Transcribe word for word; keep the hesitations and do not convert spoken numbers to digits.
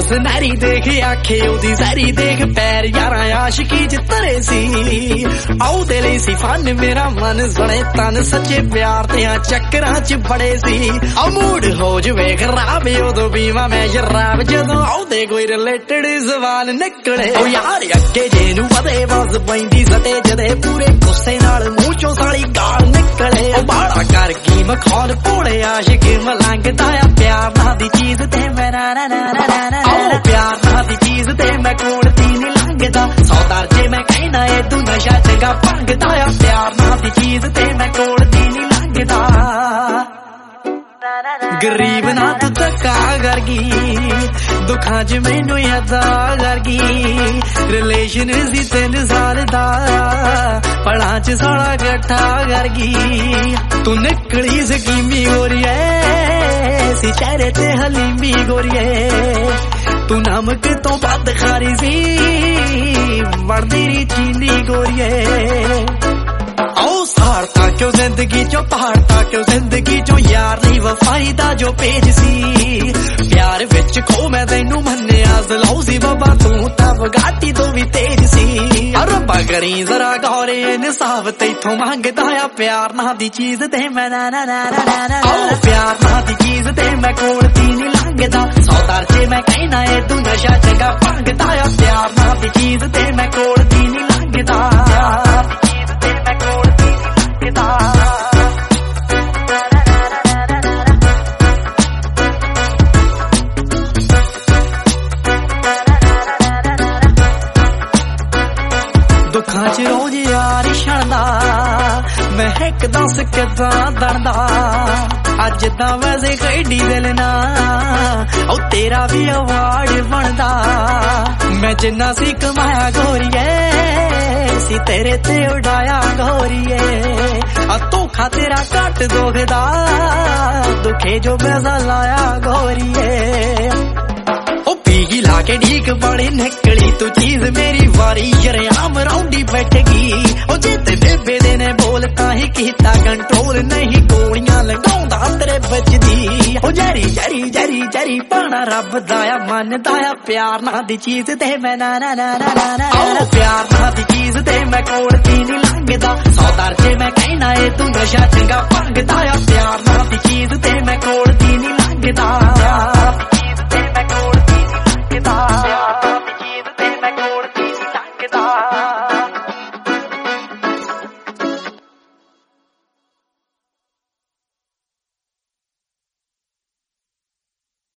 सुनहरी देख आखे ओदी सारी देख पैर यारा आशिकी च तरे सी आओ दिले सी फन मेरा मन सुने तन सच्चे प्यार ते चक्करां च बड़े सी आ मूड हो जवे खराब उदों बीमा मैं शराब जदों आउंदे कोई रिलेटेड सवाल निकले ओ यार अगे जेनू वधे बस पैंदी सटे जदे पूरे गुस्से नाल मूंह चों साली गाल निकले ओ बाड़ा कर की मखौल भोले आशिक मलंघदा आ प्यार ना दी चीज ते मैं ना ना ना ना ओ प्यार ना दी चीज ते मैं कोल दी नहीं लंघदा सौदार जे मैं कहना ए तू नशा चंगा भंगदा आ प्यार ना दी चीज ते मैं कोल दी नहीं लंघदा गरीब ना तू धक्का करगी दुखां च मैनू यादा करगी रिलेशन सी तीन साल दा पढ़ां च साला कट्ठा करगी तू निकली स्कीमी गोरिए सी चेहरे ते हलीमी गोरिए तू नमक तो बद खारी सी बढ़दी री चीनी गोरिए आओ सहारता क्यों जिंदगी चो पहाड़ता क्यों जिंदगी चो यार नहीं वफाई दा जो पेज सी प्यार विच खो मैं तैनू मन्निया जलाऊ सी बाबा तू तब गाटी तो भी तेज सी रब्बा करी जरा गौरे इंसाफ तैथों मंगदा आ प्यार ना दी चीज ते मैं ना ना ना ना ना आओ प्यार ना दी चीज ते मैं कोल दी नहीं लंघदा सौदार जे मैं कहना ए तू नशा चंगा भंगदा आ प्यार ना दी चीज ते मैं कोल दी नहीं लंघदा दुखां च रोज यार छड़दा मैं एक दस किदां दरदा अज तां वैसे कड्डी दिल ना ओ तेरा भी अवार्ड बनदा मैं जिन्ना सी कमाया गोरिए सी तेरे ते उड़ाया गोरिए आ धोखा तेरा घट दुखदा दुखे जो पैसा लाया गोरिए पीगी लाके ढीक बड़ी निकली तू चीज मेरी वारी जरियाम रौंदी बैठगी ओ जे ते बेबे दे ने बोलता ही कीता कंट्रोल नहीं गोलियां लगाउंदा तेरे बजदी ओ जरी जरी जरी जरी पाना रब दाया मन दाया प्यार ना दी चीज ते मैं ना ना ना ना ना ओ प्यार ना दी चीज ते मैं कोल दी नहीं लंघदा सौदार जे मैं कहना ए तू नशा चंगा भंगदा आ प्यार ना दी चीज ते मैं कोल दी नहीं लंघदा प्यार दी चीज ते मैं कोल